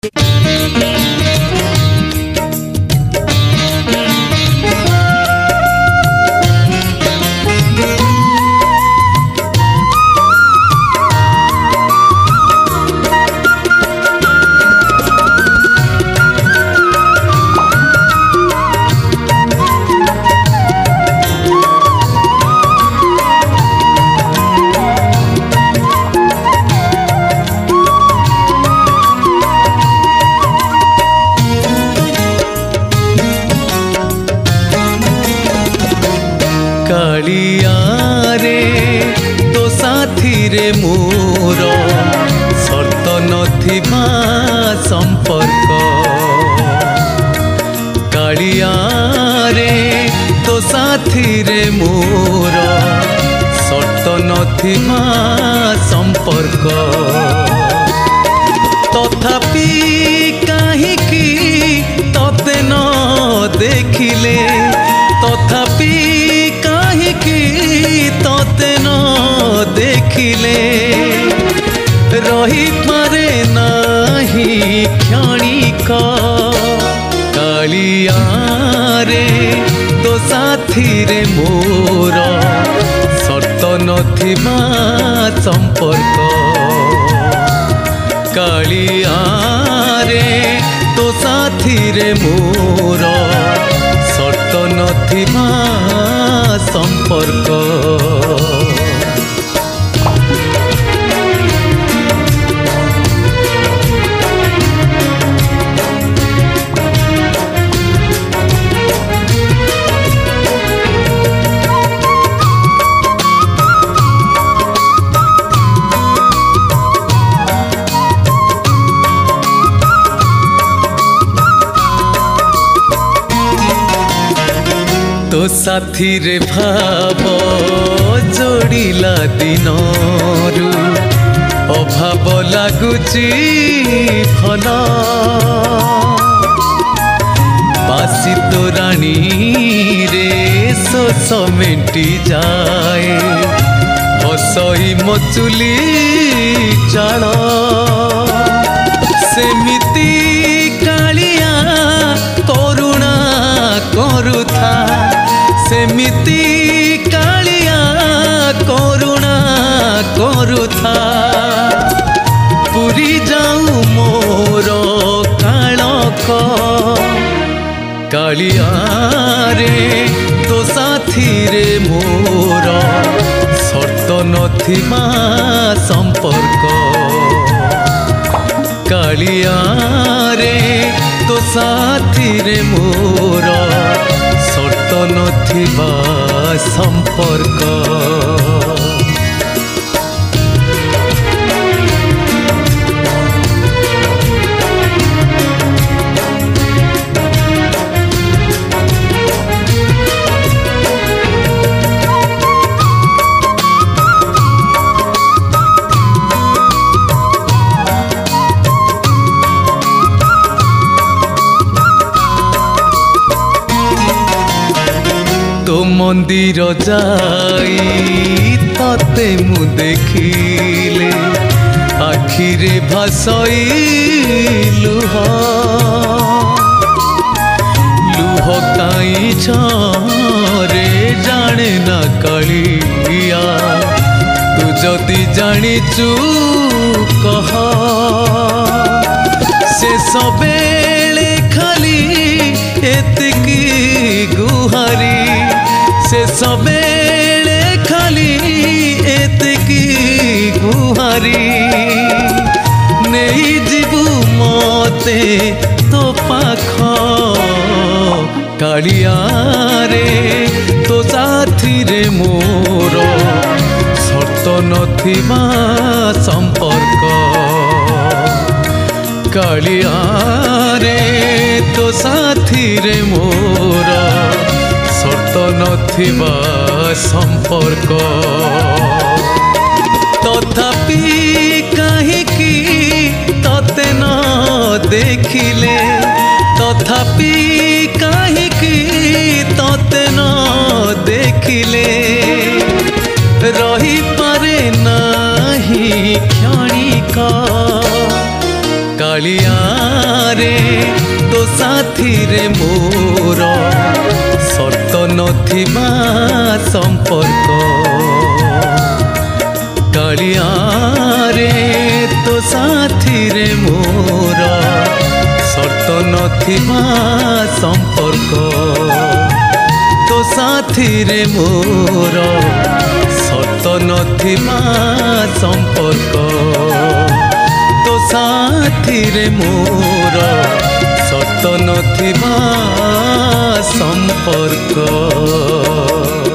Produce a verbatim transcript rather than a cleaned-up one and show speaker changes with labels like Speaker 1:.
Speaker 1: कालिया रे तो साथी रे मोर सर्त नथिबा संपर्क। कालिया रे तो साथी रे मोर सर्त नथिबा संपर्क। तथापि काहिकी तते न देखिले, तथापि तते न देखिले रही पारे नाही क्षणिक। कालिया रे तो साथी रे मोर सर्त नथिबा संपर्क। कालिया रे तो साथी रे मोर सर्त नथिबा संपर्क। तो साथी रे भाव जोड़िला दिनरू अभाव लागुची भल। बासी तोराणी रे शोष मेटी जाए हसई मचुली चाल। सेमिति कालिया करुणा करुथा, सेमिति कालिया करुणा करुथा। पुरी जाऊ मोर कालक। कालिया रे तो साथी रे मोर सर्त नथिबा संपर्क। कालिया रे तो साथी रे मोर सर्त नथिबा संपर्क। तो मंदिर जाई तते मु देखिले आखिरे भासई लुह। लुह काई झरे जाने ना कालिया, तू जदि जानिचु कह। से सबेले खाली एतिकी गुहारी, से सबेले खाली एतिकी गुहारी। नहीं जीवु मते तो पाख। कालिया रे तो साथी रे मोर सर्त नथिबा संपर्क। कालिया रे तो साथी रे मोर सर्त नथिबा संपर्क। तथापि काहिकी तते न देखिले, तथापि काहिकी तते न देखिले रही पारे नाही क्षणिक। कालिया रे तो साथी रे मोर सत नथिबा संपर्क कालिया रे तो साथी रे मोर सत नथिबा संपर्क तो साथी रे मोर सत नथिबा संपर्क तो साथी रे मोर सत नथिबा संपर्क।